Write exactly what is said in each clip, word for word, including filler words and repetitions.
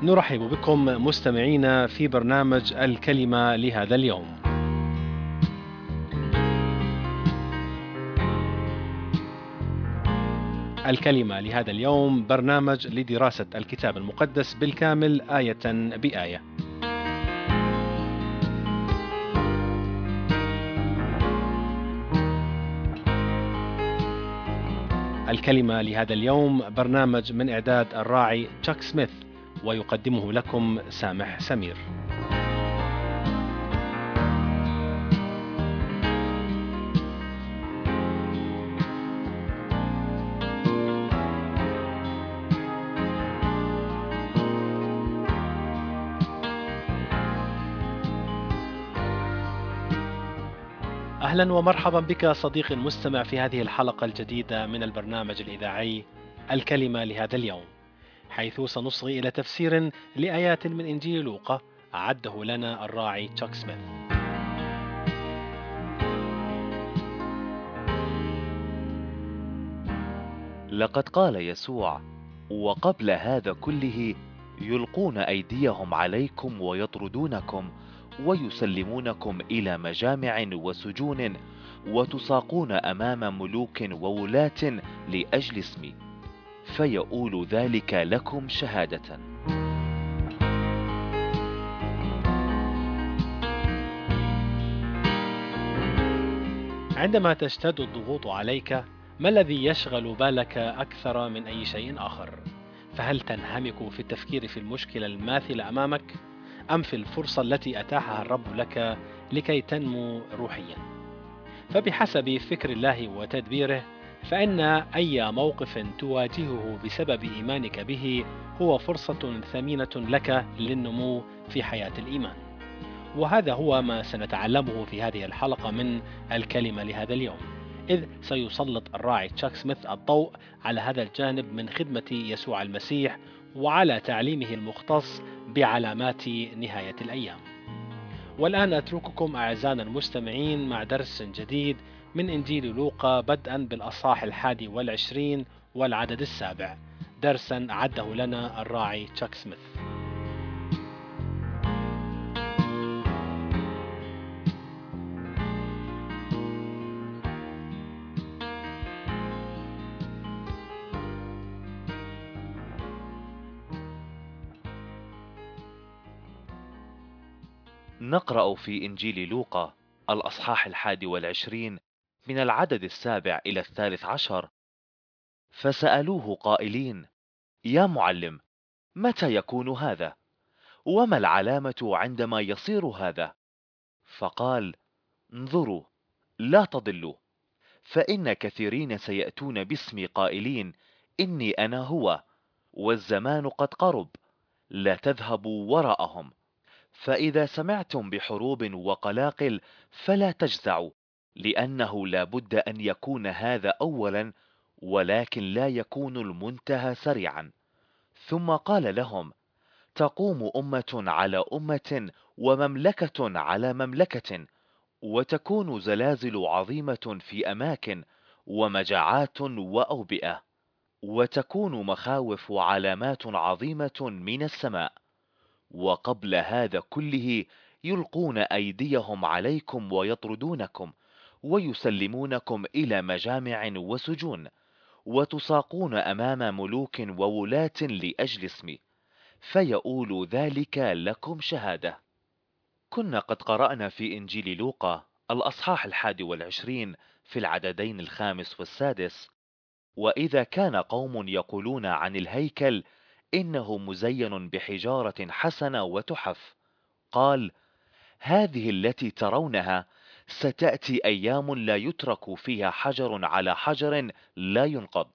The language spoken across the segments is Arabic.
نرحب بكم مستمعينا في برنامج الكلمة لهذا اليوم. الكلمة لهذا اليوم برنامج لدراسة الكتاب المقدس بالكامل آية بآية. الكلمة لهذا اليوم برنامج من إعداد الراعي تشاك سميث، ويقدمه لكم سامح سمير. أهلا ومرحبا بك صديقي المستمع في هذه الحلقة الجديدة من البرنامج الإذاعي الكلمة لهذا اليوم، حيث سنصغي إلى تفسير لآيات من إنجيل لوقا أعده لنا الراعي تشاك سميث. لقد قال يسوع: وقبل هذا كله يلقون أيديهم عليكم ويطردونكم ويسلمونكم إلى مجامع وسجون وتساقون أمام ملوك وولاة لأجل اسمي، فيؤول ذلك لكم شهادة. عندما تشتد الضغوط عليك، ما الذي يشغل بالك أكثر من أي شيء آخر؟ فهل تنهمك في التفكير في المشكلة الماثلة أمامك، أم في الفرصة التي أتاحها الرب لك لكي تنمو روحيا؟ فبحسب فكر الله وتدبيره، فإن أي موقف تواجهه بسبب إيمانك به هو فرصة ثمينة لك للنمو في حياة الإيمان. وهذا هو ما سنتعلمه في هذه الحلقة من الكلمة لهذا اليوم، إذ سيسلط الراعي تشاك سميث الضوء على هذا الجانب من خدمة يسوع المسيح وعلى تعليمه المختص بعلامات نهاية الأيام. والآن أترككم أعزائنا المستمعين مع درس جديد من إنجيل لوقا، بدءا بالأصحاح الحادي والعشرين والعدد السابع، درسا أعده لنا الراعي تشاك سميث. نقرأ في إنجيل لوقا الأصحاح الحادي والعشرين من العدد السابع إلى الثالث عشر. فسألوه قائلين: يا معلم، متى يكون هذا؟ وما العلامة عندما يصير هذا؟ فقال: انظروا، لا تضلوا، فإن كثيرين سيأتون باسمي قائلين: إني أنا هو، والزمان قد قرب، لا تذهبوا وراءهم. فإذا سمعتم بحروب وقلاقل فلا تجزعوا، لأنه لا بد أن يكون هذا أولا، ولكن لا يكون المنتهى سريعا. ثم قال لهم: تقوم أمة على أمة ومملكة على مملكة، وتكون زلازل عظيمة في أماكن، ومجاعات وأوبئة، وتكون مخاوف وعلامات عظيمة من السماء. وقبل هذا كله يلقون أيديهم عليكم ويطردونكم ويسلمونكم إلى مجامع وسجون، وتساقون أمام ملوك وولاة لأجل اسمي، فيؤول ذلك لكم شهادة. كنا قد قرأنا في إنجيل لوقا الأصحاح الحادي والعشرين في العددين الخامس والسادس: وإذا كان قوم يقولون عن الهيكل إنه مزين بحجارة حسنة وتحف، قال: هذه التي ترونها ستأتي أيام لا يترك فيها حجر على حجر لا ينقض.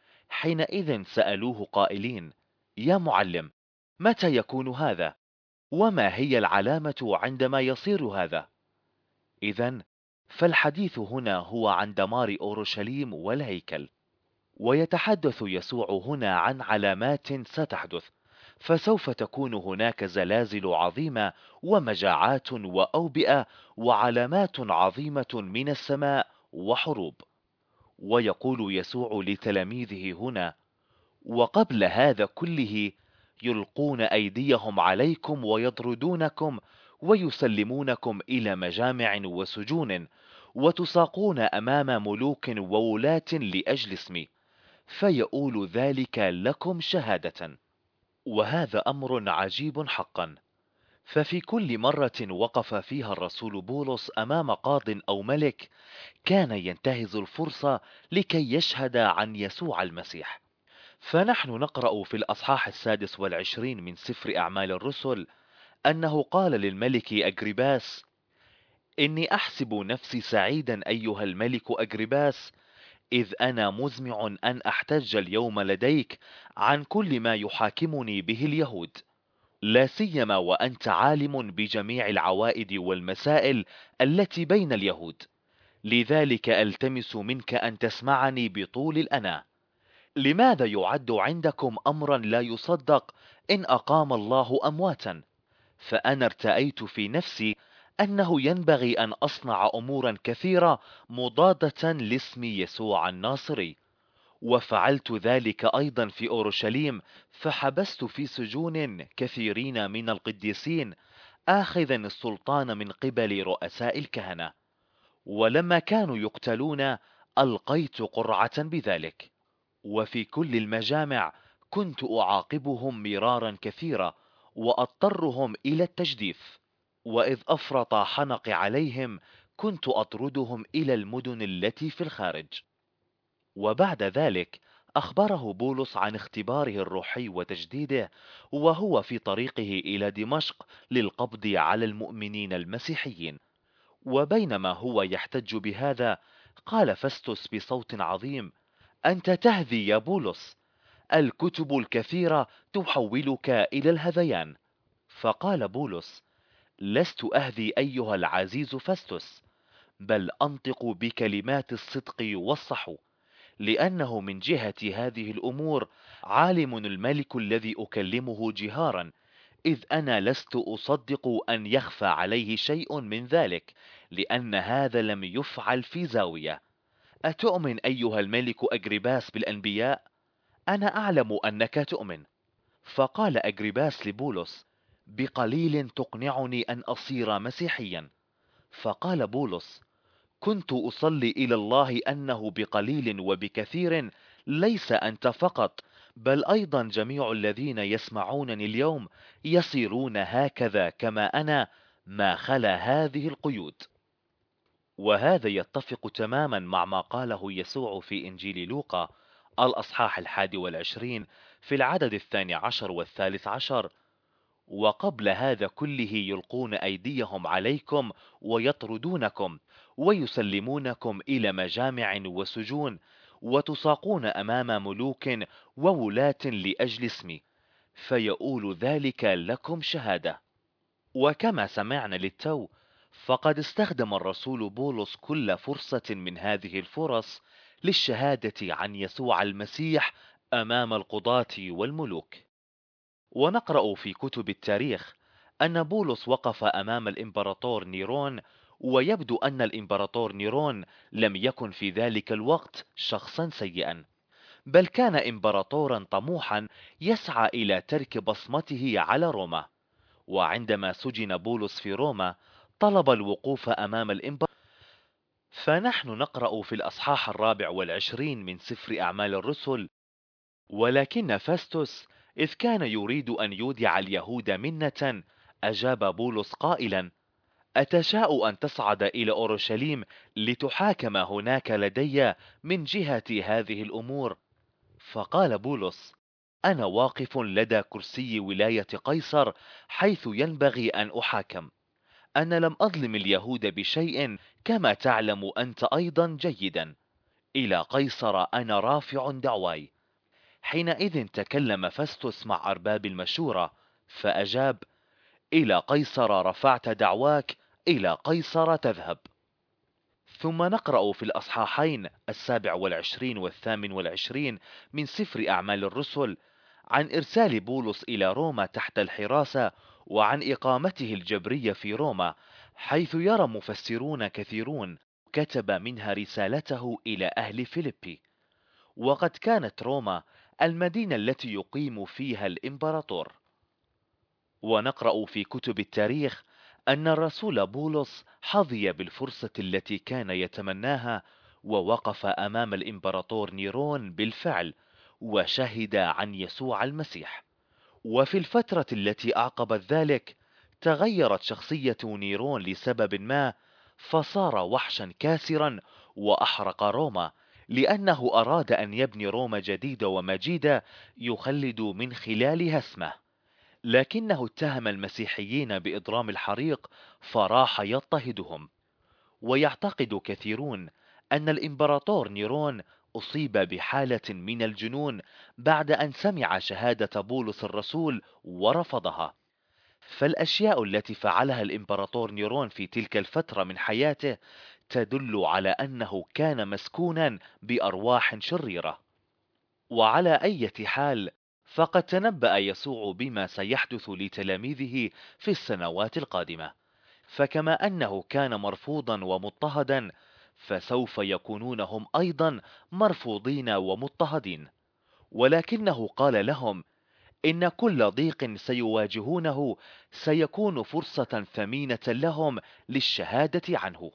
حينئذ سألوه قائلين: يا معلم، متى يكون هذا؟ وما هي العلامة عندما يصير هذا؟ إذن فالحديث هنا هو عن دمار أورشليم والهيكل. ويتحدث يسوع هنا عن علامات ستحدث، فسوف تكون هناك زلازل عظيمة ومجاعات وأوبئة وعلامات عظيمة من السماء وحروب. ويقول يسوع لتلاميذه هنا: وقبل هذا كله يلقون أيديهم عليكم ويطردونكم ويسلمونكم إلى مجامع وسجون، وتساقون أمام ملوك وولاة لأجل اسمي، فيؤول ذلك لكم شهادة. وهذا أمر عجيب حقا. ففي كل مرة وقف فيها الرسول بولس أمام قاض أو ملك كان ينتهز الفرصة لكي يشهد عن يسوع المسيح. فنحن نقرأ في الأصحاح السادس والعشرين من سفر أعمال الرسل أنه قال للملك أجرباس: إني أحسب نفسي سعيدا أيها الملك أجرباس، إذ أنا مزمع أن أحتج اليوم لديك عن كل ما يحاكمني به اليهود، لا سيما وأنت عالم بجميع العوائد والمسائل التي بين اليهود. لذلك ألتمس منك أن تسمعني بطول الأناة. لماذا يعد عندكم أمرا لا يصدق إن أقام الله أمواتا؟ فأنا ارتأيت في نفسي أنه ينبغي أن أصنع أمورا كثيرة مضادة لاسم يسوع الناصري، وفعلت ذلك أيضا في أورشليم، فحبست في سجون كثيرين من القديسين، آخذا السلطان من قبل رؤساء الكهنة. ولما كانوا يقتلون ألقيت قرعة بذلك. وفي كل المجامع كنت أعاقبهم مرارا كثيرا وأضطرهم إلى التجديف، وإذ أفرط حنق عليهم كنت أطردهم إلى المدن التي في الخارج. وبعد ذلك أخبره بولس عن اختباره الروحي وتجديده وهو في طريقه إلى دمشق للقبض على المؤمنين المسيحيين. وبينما هو يحتج بهذا قال فستس بصوت عظيم: أنت تهذي يا بولس، الكتب الكثيرة تحولك إلى الهذيان. فقال بولس: لست أهذي أيها العزيز فستس، بل أنطق بكلمات الصدق والصحو، لأنه من جهة هذه الأمور عالم الملك الذي أكلمه جهارا، إذ أنا لست أصدق أن يخفى عليه شيء من ذلك، لأن هذا لم يفعل في زاوية. أتؤمن أيها الملك أجرباس بالأنبياء؟ أنا أعلم أنك تؤمن. فقال أجرباس لبولس: بقليل تقنعني أن أصير مسيحيا. فقال بولس: كنت أصلي إلى الله أنه بقليل وبكثير ليس أنت فقط، بل أيضا جميع الذين يسمعونني اليوم يصيرون هكذا كما أنا، ما خلا هذه القيود. وهذا يتفق تماما مع ما قاله يسوع في إنجيل لوقا الأصحاح الحادي والعشرين في العدد الثاني عشر والثالث عشر: وقبل هذا كله يلقون أيديهم عليكم ويطردونكم ويسلمونكم إلى مجامع وسجون، وتساقون أمام ملوك وولاة لأجل اسمي، فيؤول ذلك لكم شهادة. وكما سمعنا للتو، فقد استخدم الرسول بولس كل فرصة من هذه الفرص للشهادة عن يسوع المسيح أمام القضاة والملوك. ونقرأ في كتب التاريخ أن بولس وقف أمام الإمبراطور نيرون، ويبدو أن الإمبراطور نيرون لم يكن في ذلك الوقت شخصا سيئا، بل كان إمبراطورا طموحا يسعى إلى ترك بصمته على روما. وعندما سجن بولس في روما طلب الوقوف أمام الإمبراطور. فنحن نقرأ في الأصحاح الرابع والعشرين من سفر أعمال الرسل: ولكن فاستوس إذ كان يريد أن يودع اليهود منة، أجاب بولس قائلا: أتشاء أن تصعد إلى أورشليم لتحاكم هناك لدي من جهة هذه الأمور؟ فقال بولس: أنا واقف لدى كرسي ولاية قيصر حيث ينبغي أن أحاكم. أنا لم أظلم اليهود بشيء، كما تعلم أنت أيضا جيدا. إلى قيصر أنا رافع دعواي. حينئذ تكلم فاستوس مع أرباب المشورة فأجاب: إلى قيصر رفعت دعواك، إلى قيصر تذهب. ثم نقرأ في الأصحاحين السابع والعشرين والثامن والعشرين من سفر أعمال الرسل عن إرسال بولس إلى روما تحت الحراسة، وعن إقامته الجبرية في روما، حيث يرى مفسرون كثيرون كتب منها رسالته إلى أهل فيلبي. وقد كانت روما المدينة التي يقيم فيها الإمبراطور. ونقرأ في كتب التاريخ أن الرسول بولس حظي بالفرصة التي كان يتمناها، ووقف أمام الإمبراطور نيرون بالفعل وشهد عن يسوع المسيح. وفي الفترة التي أعقبت ذلك تغيرت شخصية نيرون لسبب ما، فصار وحشا كاسرا وأحرق روما، لأنه أراد أن يبني روما جديدة ومجيدة يخلد من خلالها اسمه. لكنه اتهم المسيحيين بإضرام الحريق فراح يضطهدهم. ويعتقد كثيرون أن الإمبراطور نيرون أصيب بحالة من الجنون بعد أن سمع شهادة بولس الرسول ورفضها. فالأشياء التي فعلها الإمبراطور نيرون في تلك الفترة من حياته تدل على أنه كان مسكونا بأرواح شريرة. وعلى أي حال، فقد تنبأ يسوع بما سيحدث لتلاميذه في السنوات القادمة، فكما أنه كان مرفوضا ومضطهدا، فسوف يكونون هم أيضا مرفوضين ومضطهدين. ولكنه قال لهم إن كل ضيق سيواجهونه سيكون فرصة ثمينة لهم للشهادة عنه.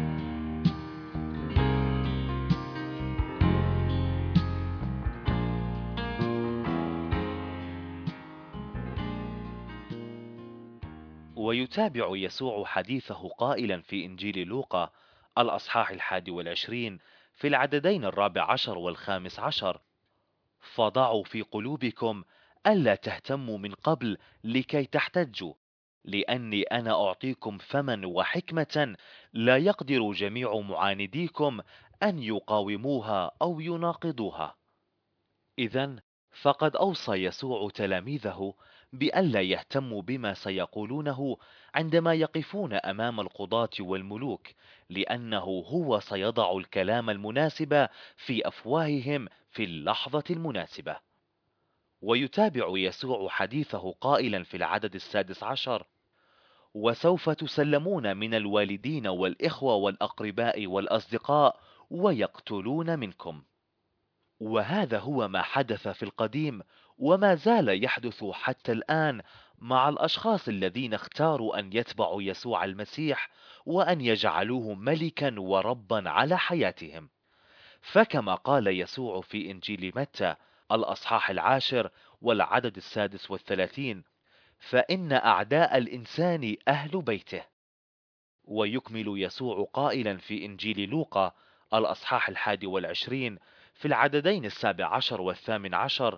ويتابع يسوع حديثه قائلا في إنجيل لوقا الأصحاح الحادي والعشرين في العددين الرابع عشر والخامس عشر: فضعوا في قلوبكم ألا تهتموا من قبل لكي تحتجوا، لأني أنا أعطيكم فما وحكمة لا يقدر جميع معانديكم أن يقاوموها أو يناقضوها. إذن فقد أوصى يسوع تلاميذه بألا يهتموا بما سيقولونه عندما يقفون أمام القضاة والملوك، لأنه هو سيضع الكلام المناسب في أفواههم في اللحظة المناسبة. ويتابع يسوع حديثه قائلا في العدد السادس عشر: وسوف تسلمون من الوالدين والإخوة والأقرباء والأصدقاء ويقتلون منكم. وهذا هو ما حدث في القديم وما زال يحدث حتى الآن مع الأشخاص الذين اختاروا أن يتبعوا يسوع المسيح وأن يجعلوه ملكا وربا على حياتهم. فكما قال يسوع في إنجيل متى الأصحاح العاشر والعدد السادس والثلاثين: فإن أعداء الإنسان أهل بيته. ويكمل يسوع قائلا في إنجيل لوقا الأصحاح الحادي والعشرين في العددين السابع عشر والثامن عشر: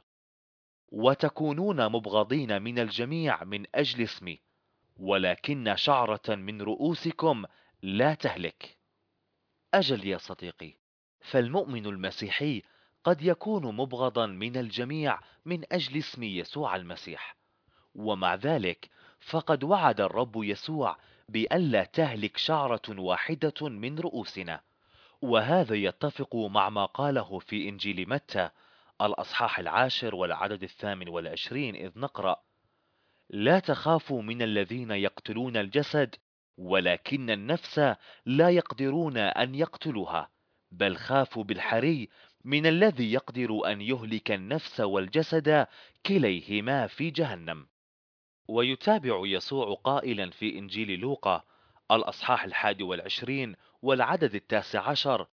وتكونون مبغضين من الجميع من أجل اسمي، ولكن شعرة من رؤوسكم لا تهلك. أجل يا صديقي، فالمؤمن المسيحي قد يكون مبغضا من الجميع من أجل اسم يسوع المسيح، ومع ذلك فقد وعد الرب يسوع بألا تهلك شعرة واحدة من رؤوسنا. وهذا يتفق مع ما قاله في إنجيل متى الأصحاح العاشر والعدد الثامن والعشرين، إذ نقرأ: لا تخافوا من الذين يقتلون الجسد، ولكن النفس لا يقدرون أن يقتلوها، بل خافوا بالحري من الذي يقدر أن يهلك النفس والجسد كليهما في جهنم. ويتابع يسوع قائلا في إنجيل لوقا الأصحاح الحادي والعشرين والعدد التاسع عشر: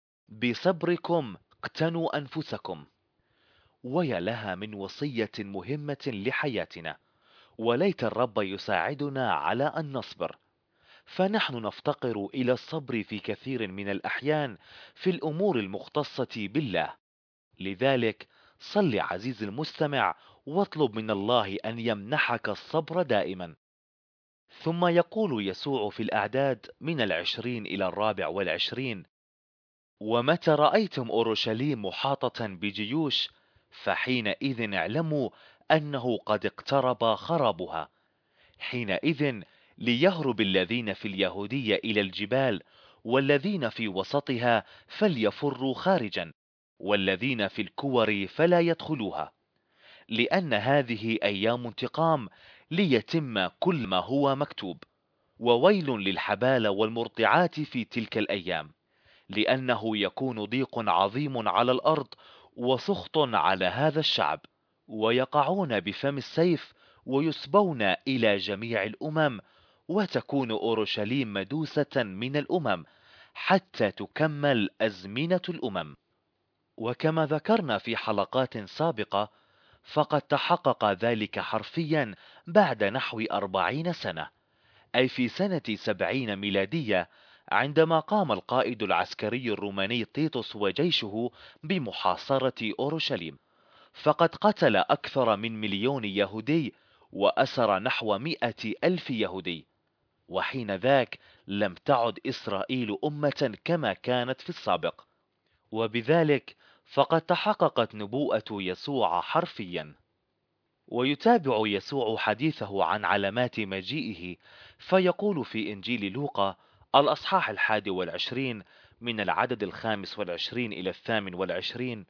بصبركم اقتنوا أنفسكم. ويا لها من وصية مهمة لحياتنا، وليت الرب يساعدنا على أن نصبر، فنحن نفتقر إلى الصبر في كثير من الأحيان في الأمور المختصة بالله. لذلك صل عزيزي المستمع واطلب من الله أن يمنحك الصبر دائما. ثم يقول يسوع في الأعداد من العشرين إلى الرابع والعشرين: ومتى رأيتم أورشليم محاطة بجيوش فحينئذ اعلموا أنه قد اقترب خرابها. حينئذ ليهرب الذين في اليهودية إلى الجبال، والذين في وسطها فليفروا خارجا، والذين في الكور فلا يدخلوها، لأن هذه أيام انتقام ليتم كل ما هو مكتوب. وويل للحبال والمرضعات في تلك الأيام، لأنه يكون ضيق عظيم على الأرض وسخط على هذا الشعب، ويقعون بفم السيف ويسبون إلى جميع الأمم، وتكون أورشليم مدوسة من الأمم حتى تكمل أزمنة الأمم. وكما ذكرنا في حلقات سابقة، فقد تحقق ذلك حرفيا بعد نحو أربعين سنة، أي في سنة سبعين ميلادية، عندما قام القائد العسكري الروماني تيتوس وجيشه بمحاصرة أورشليم. فقد قتل أكثر من مليون يهودي وأسر نحو مئة ألف يهودي. وحين ذاك لم تعد إسرائيل أمة كما كانت في السابق، وبذلك فقد تحققت نبوءة يسوع حرفيا. ويتابع يسوع حديثه عن علامات مجيئه، فيقول في إنجيل لوقا الأصحاح الحادي والعشرين من العدد الخامس والعشرين إلى الثامن والعشرين: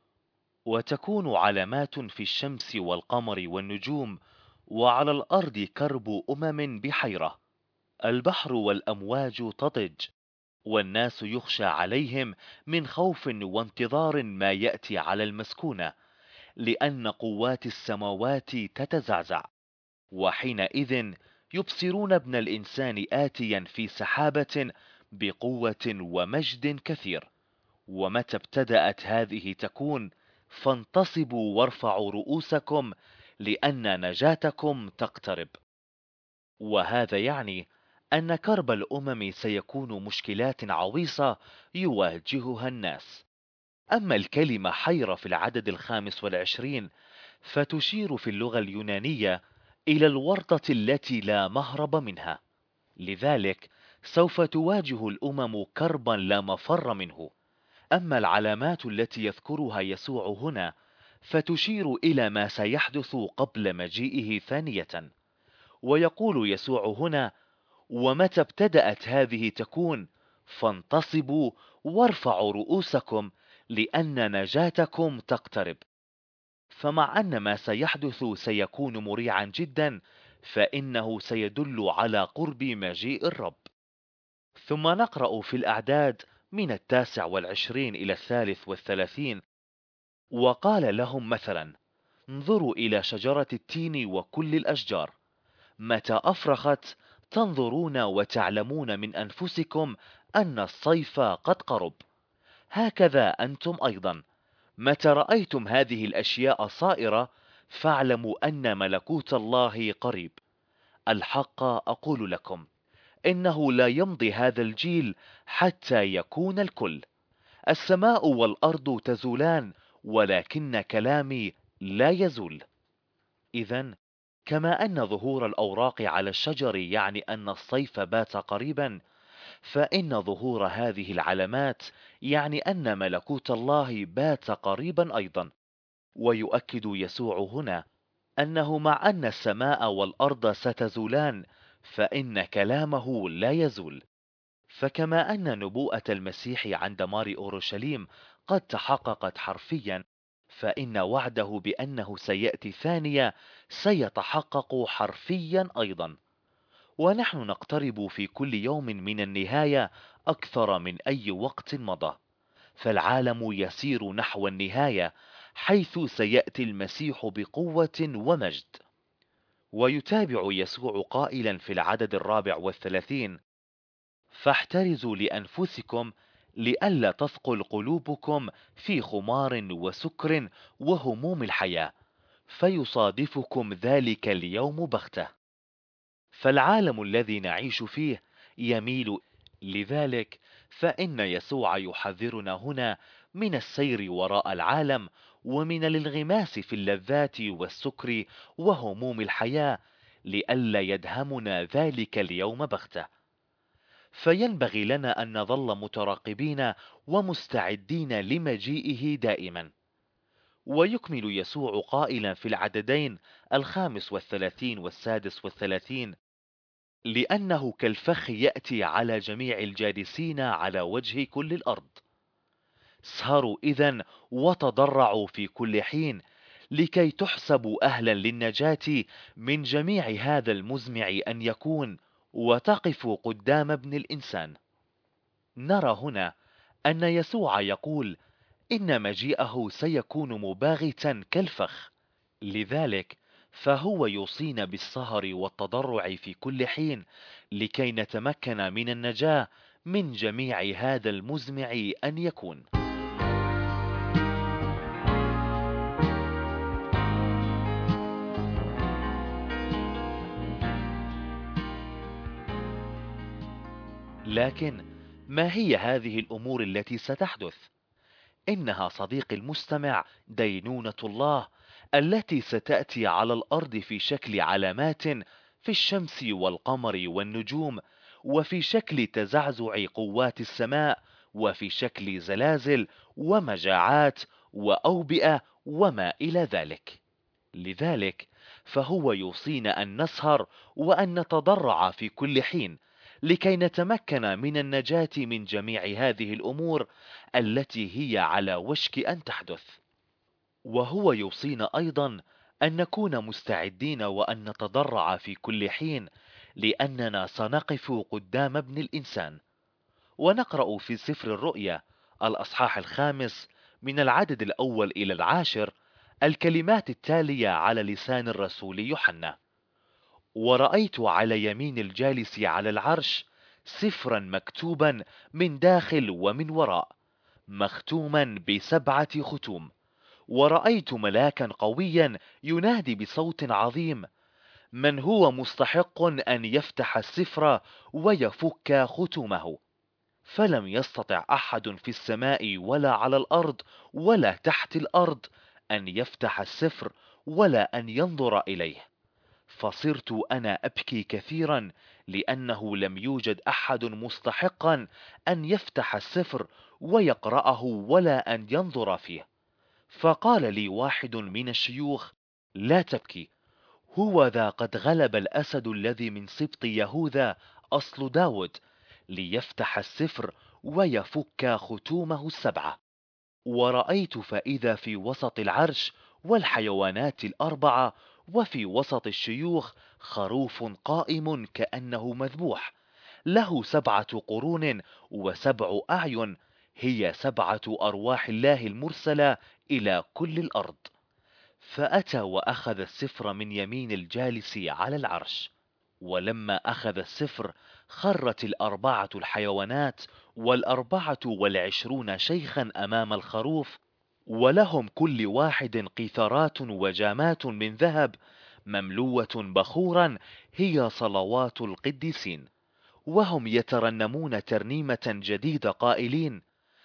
وتكون علامات في الشمس والقمر والنجوم، وعلى الأرض كرب أمم بحيرة، البحر والأمواج تضج، والناس يخشى عليهم من خوف وانتظار ما يأتي على المسكونة، لأن قوات السماوات تتزعزع. وحينئذ يبصرون ابن الإنسان آتيا في سحابة بقوة ومجد كثير. ومتى ابتدأت هذه تكون، فانتصبوا وارفعوا رؤوسكم، لأن نجاتكم تقترب. وهذا يعني أن كرب الأمم سيكون مشكلات عويصة يواجهها الناس. أما الكلمة حيرة في العدد الخامس والعشرين فتشير في اللغة اليونانية إلى الورطة التي لا مهرب منها، لذلك سوف تواجه الأمم كربا لا مفر منه. أما العلامات التي يذكرها يسوع هنا فتشير إلى ما سيحدث قبل مجيئه ثانية. ويقول يسوع هنا: ومتى ابتدأت هذه تكون، فانتصبوا وارفعوا رؤوسكم، لأن نجاتكم تقترب. فمع أن ما سيحدث سيكون مريعا جدا، فإنه سيدل على قرب مجيء الرب. ثم نقرأ في الأعداد من التاسع والعشرين إلى الثالث والثلاثين: وقال لهم مثلا: انظروا إلى شجرة التين وكل الأشجار، متى أفرخت تنظرون وتعلمون من أنفسكم أن الصيف قد قرب. هكذا أنتم أيضا، متى رأيتم هذه الأشياء صائرة، فاعلموا أن ملكوت الله قريب. الحق أقول لكم، إنه لا يمضي هذا الجيل حتى يكون الكل. السماء والأرض تزولان، ولكن كلامي لا يزول. إذن كما أن ظهور الأوراق على الشجر يعني أن الصيف بات قريبا، فإن ظهور هذه العلامات يعني أن ملكوت الله بات قريبا أيضا. ويؤكد يسوع هنا أنه مع أن السماء والأرض ستزولان، فإن كلامه لا يزول. فكما أن نبوءة المسيح عن دمار أورشليم قد تحققت حرفيا، فإن وعده بأنه سيأتي ثانية سيتحقق حرفيا أيضا. ونحن نقترب في كل يوم من النهاية أكثر من أي وقت مضى، فالعالم يسير نحو النهاية، حيث سيأتي المسيح بقوة ومجد. ويتابع يسوع قائلا في العدد الرابع والثلاثين: فاحترزوا لأنفسكم لئلا تثقل قلوبكم في خمار وسكر وهموم الحياة، فيصادفكم ذلك اليوم بغتة. فالعالم الذي نعيش فيه يميل لذلك، فإن يسوع يحذرنا هنا من السير وراء العالم، ومن الانغماس في اللذات والسكر وهموم الحياة، لئلا يدهمنا ذلك اليوم بغتة. فينبغي لنا أن نظل متراقبين ومستعدين لمجيئه دائما. ويكمل يسوع قائلا في العددين الخامس والثلاثين والسادس والثلاثين: لأنه كالفخ يأتي على جميع الجالسين على وجه كل الأرض. اسهروا إذن وتضرعوا في كل حين، لكي تحسبوا أهلا للنجاة من جميع هذا المزمع أن يكون، وتقفوا قدام ابن الإنسان. نرى هنا أن يسوع يقول إن مجيئه سيكون مباغتا كالفخ، لذلك فهو يوصينا بالسهر والتضرع في كل حين لكي نتمكن من النجاة من جميع هذا المزمع أن يكون. لكن ما هي هذه الأمور التي ستحدث؟ إنها صديقي المستمع دينونة الله التي ستأتي على الأرض في شكل علامات في الشمس والقمر والنجوم، وفي شكل تزعزع قوات السماء، وفي شكل زلازل ومجاعات وأوبئة وما إلى ذلك. لذلك فهو يوصينا أن نسهر وأن نتضرع في كل حين لكي نتمكن من النجاة من جميع هذه الأمور التي هي على وشك أن تحدث. وهو يوصينا أيضا أن نكون مستعدين وأن نتضرع في كل حين، لأننا سنقف قدام ابن الإنسان. ونقرأ في سفر الرؤيا الأصحاح الخامس من العدد الأول إلى العاشر الكلمات التالية على لسان الرسول يوحنا: ورأيت على يمين الجالس على العرش سفرا مكتوبا من داخل ومن وراء، مختوما بسبعة ختوم. ورأيت ملاكا قويا ينادي بصوت عظيم: من هو مستحق أن يفتح السفر ويفك ختومه؟ فلم يستطع أحد في السماء ولا على الأرض ولا تحت الأرض أن يفتح السفر ولا أن ينظر إليه. فصرت أنا أبكي كثيرا، لأنه لم يوجد أحد مستحقا أن يفتح السفر ويقرأه ولا أن ينظر فيه. فقال لي واحد من الشيوخ: لا تبكي، هو ذا قد غلب الأسد الذي من سبط يهوذا أصل داود، ليفتح السفر ويفك ختومه السبعة. ورأيت فإذا في وسط العرش والحيوانات الأربعة وفي وسط الشيوخ خروف قائم كأنه مذبوح، له سبعة قرون وسبع أعين، هي سبعة أرواح الله المرسلة إلى كل الأرض. فأتى وأخذ السفر من يمين الجالس على العرش. ولما أخذ السفر خرت الأربعة الحيوانات والأربعة والعشرون شيخا أمام الخروف، ولهم كل واحد قيثارات وجامات من ذهب مملوة بخورا، هي صلوات القديسين. وهم يترنمون ترنيمة جديدة قائلين: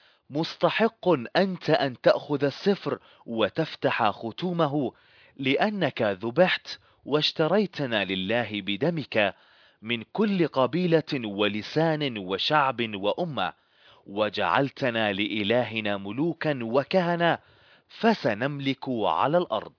مستحق أنت أن تأخذ السفر وتفتح ختومه، لأنك ذبحت واشتريتنا لله بدمك من كل قبيلة ولسان وشعب وأمة، وجعلتنا لإلهنا ملوكا وكهنة، فسنملك على الأرض.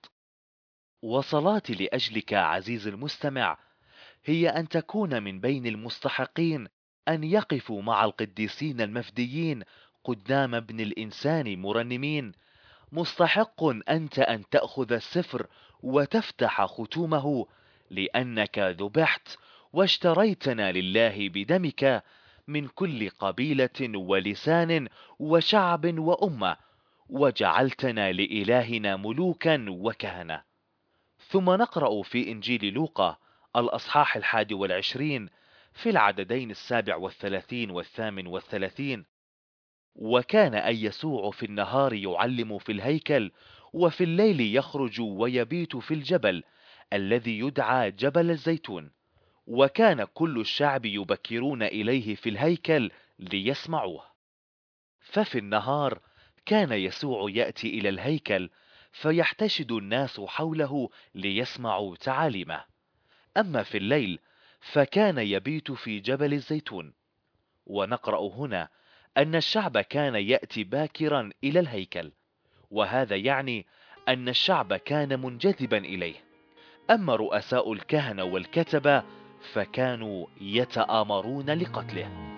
وصلاتي لأجلك عزيز المستمع هي أن تكون من بين المستحقين أن يقفوا مع القديسين المفديين قدام ابن الإنسان مرنمين: مستحق أنت أن تأخذ السفر وتفتح ختومه، لأنك ذبحت واشتريتنا لله بدمك من كل قبيلة ولسان وشعب وأمة، وجعلتنا لإلهنا ملوكا وكهنة. ثم نقرأ في إنجيل لوقا الأصحاح الحادي والعشرين في العددين السابع والثلاثين والثامن والثلاثين: وكان أي يسوع في النهار يعلم في الهيكل، وفي الليل يخرج ويبيت في الجبل الذي يدعى جبل الزيتون. وكان كل الشعب يبكرون إليه في الهيكل ليسمعوه. ففي النهار كان يسوع يأتي إلى الهيكل، فيحتشد الناس حوله ليسمعوا تعاليمه. أما في الليل فكان يبيت في جبل الزيتون. ونقرأ هنا أن الشعب كان يأتي باكرا إلى الهيكل، وهذا يعني أن الشعب كان منجذبا إليه. أما رؤساء الكهنة والكتبة فكانوا يتآمرون لقتله.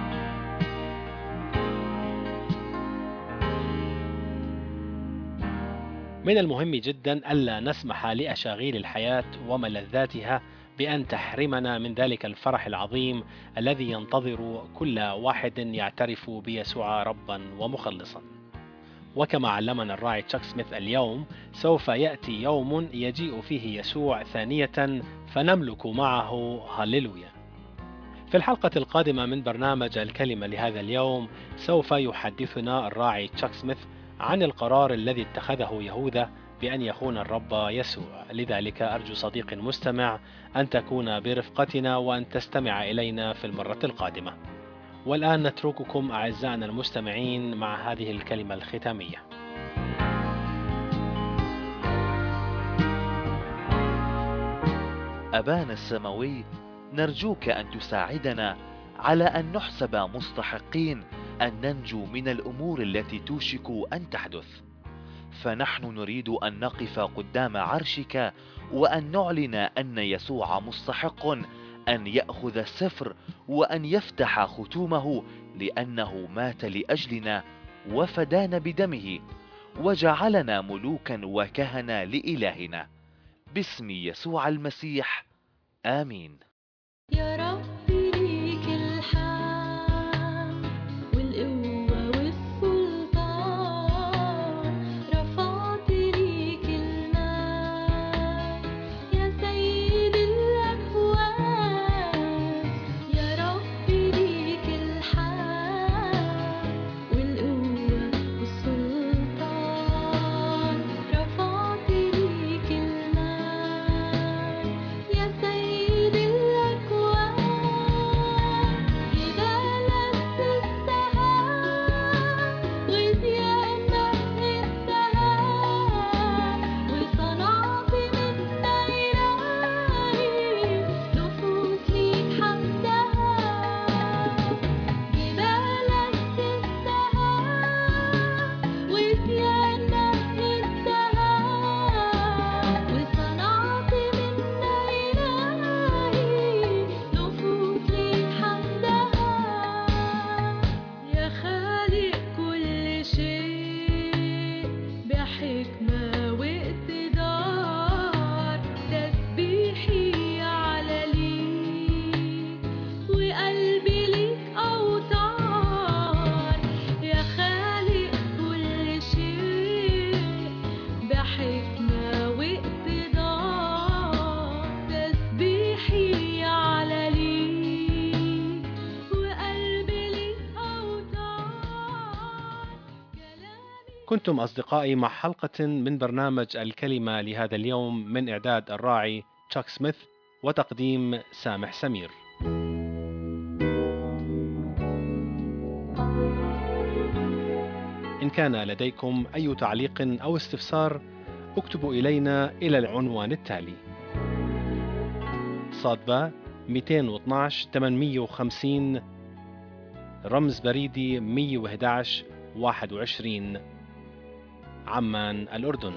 من المهم جدا ألا نسمح لأشاغيل الحياة وملذاتها بأن تحرمنا من ذلك الفرح العظيم الذي ينتظر كل واحد يعترف بيسوع ربا ومخلصا. وكما علمنا الراعي تشاك سميث اليوم، سوف يأتي يوم يجيء فيه يسوع ثانية فنملك معه. هللويا. في الحلقة القادمة من برنامج الكلمة لهذا اليوم، سوف يحدثنا الراعي تشاك سميث عن القرار الذي اتخذه يهوذا بأن يخون الرب يسوع. لذلك أرجو صديق مستمع أن تكون برفقتنا وأن تستمع إلينا في المرة القادمة. والآن نترككم أعزائنا المستمعين مع هذه الكلمة الختامية. أبانا السماوي، نرجوك أن تساعدنا على أن نحسب مستحقين أن ننجو من الأمور التي توشك أن تحدث، فنحن نريد أن نقف قدام عرشك وأن نعلن أن يسوع مستحق أن يأخذ السفر وأن يفتح ختومه، لأنه مات لأجلنا وفدانا بدمه وجعلنا ملوكا وكهنة لإلهنا، باسم يسوع المسيح، آمين. يا ربي ليك الحمد والقوة والسلطان، رفعت ليك المجد يا سيد الأكوان. يا ربي ليك الحمد والقوة والسلطان، رفعت ليك المجد يا سيد الأكوان. جبالك تستهان وزيادة انتهى، وصنعت منا إلهي نفوس ليك حمدها. جبالك تستهان وزيادة انتهى، وصنعت منا إلهي نفوس ليك حمدها. يا خالق كل شيء بحكمة واقتدار، تسبيحي على ليك وقلبي ليك أوتار. يا خالق كل شيء بحكمة واقتدار، تسبيحي على ليك وقلبي ليك أوتار. كلامي كنتم أصدقائي مع حلقة من برنامج الكلمة لهذا اليوم، من إعداد الراعي تشاك سميث وتقديم سامح سمير. إن كان لديكم أي تعليق أو استفسار، اكتبوا إلينا إلى العنوان التالي: صادبة مئتين واثناشر ثمانمئة وخمسين، رمز بريدي مئة وأحد عشر واحد وعشرين، عمان، الأردن.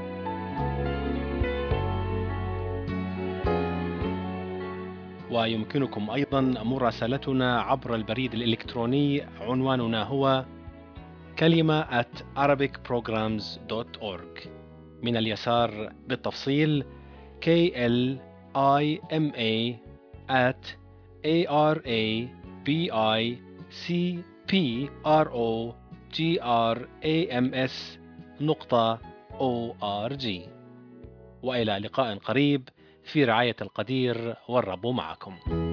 ويمكنكم أيضا مراسلتنا عبر البريد الإلكتروني، عنواننا هو كلمة at arabic programs dot org. من اليسار بالتفصيل K L I M A at A R A B I C P R O G R A M S نقطة O R G. وإلى لقاء قريب في رعاية القدير، والرب معكم.